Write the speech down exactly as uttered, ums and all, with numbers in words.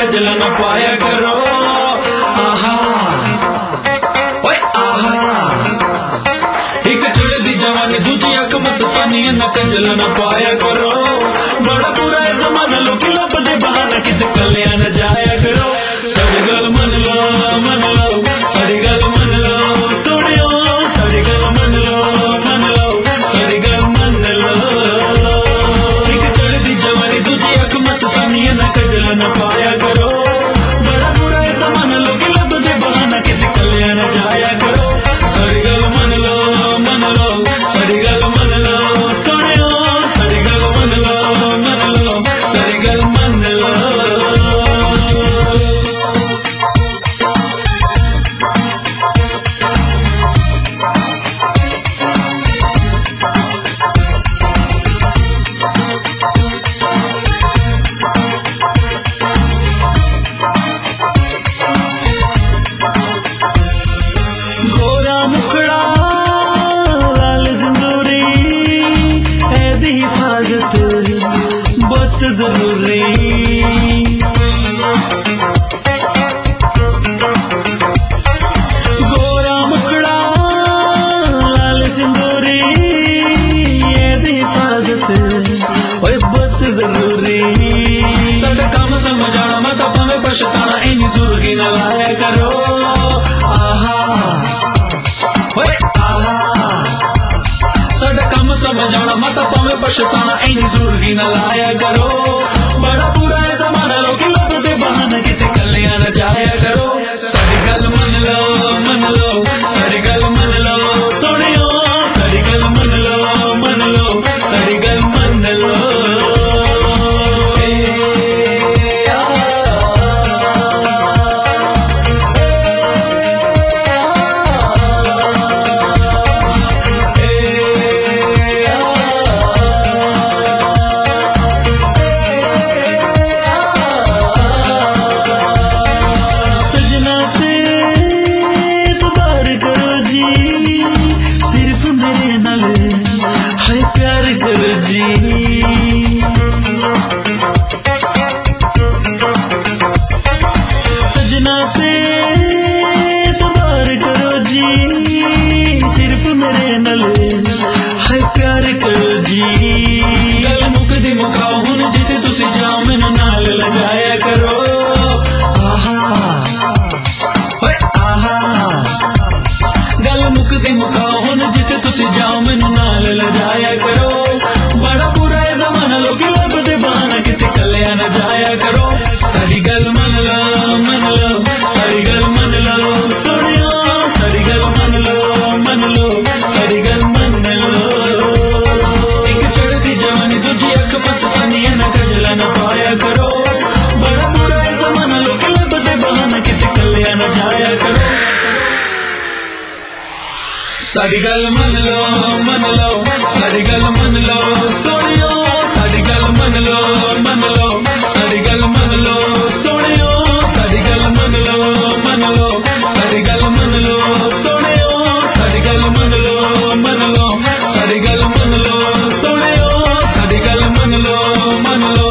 Causal न पाया करो। आहा ओए आहा, एक चढ़दी जवानी दूजी अख मस्तानी न कजल न पाया करो। बड़ा बुरा है जमाना लोग लभदे बहाना किते कलिया न जाया करो। साड़ी गल मन लो मन लो, साड़ी गल मन लो सोनियो, साड़ी गल मन लो मन लो, साड़ी गल मन लो। एक चढ़दी जवानी दूजी अख मस्तानी न कजल न पाया करो। बड़ा बुरा है जमाना लोग लभदे बहाना किते कलिया न जाया करो। साड़ी गल मन लो मन लो, साड़ी गल मन लो सोनियो, साड़ी गल मन लो मन लो, साड़ी गल मन लो। गोरा मुखड़ा लाल सिंदूरी ऐदी हिफाजत बहुत जरूरी। गोरा मुखड़ा लाल सिंदूरी ऐदी हिफाजत ओए बहुत जरूरी। साडा काम समझाना मत भावें पछताना इन्नी जुर्गी न लाया करो। आहा ओए आहा, साडा काम समझाना मत भावें पछताना इन्नी जुर्गी न लाया करो। बड़ा बुरा है जमाना लोग लभदे बहाना किते कलिया न जाया करो। सारी गल मन लो मन लो, सारी गल मन लो सोनियो, सारी गल मन लो मन लो, सारी गल मन लो। सिर्फ मेरे नाल है प्यार करो जी। सजना ते तबार करो जी, सिर्फ मेरे नाल है प्यार करो जी। गल मुकदी मुखाओ हुन जिते तुसी जाओ मैनू नाल लजाया करो। आहा ओए आहा, गल मुकदी मुकाओ हुन जिते तुसी जाओ मैनू नाल लजाया करो। बड़ा बुरा है जमाना लोग लभदे बहाना किते कलिया न जाया करो। सारी गल मन लो मन लो, सारी गल मन लो सोनियो, सारी गल मन लो मन लो, सारी गल मन लो। एक चढ़दी जवानी दूजी अख मस्तानी न कजल न पाया करो। बड़ा बुरा है जमाना लोग लभदे बहाना किते कलिया न जाया करो। साड़ी गल मन लो मन लो, साड़ी गल मन लो सोनियो, साड़ी गल मन लो मन लो, साड़ी गल मन लो सोनियो, साड़ी गल मन लो मन लो, साड़ी गल मन लो सोनियो, साड़ी गल मन लो मन लो, साड़ी गल मन लो सोनियो, साड़ी गल मन लो मन लो।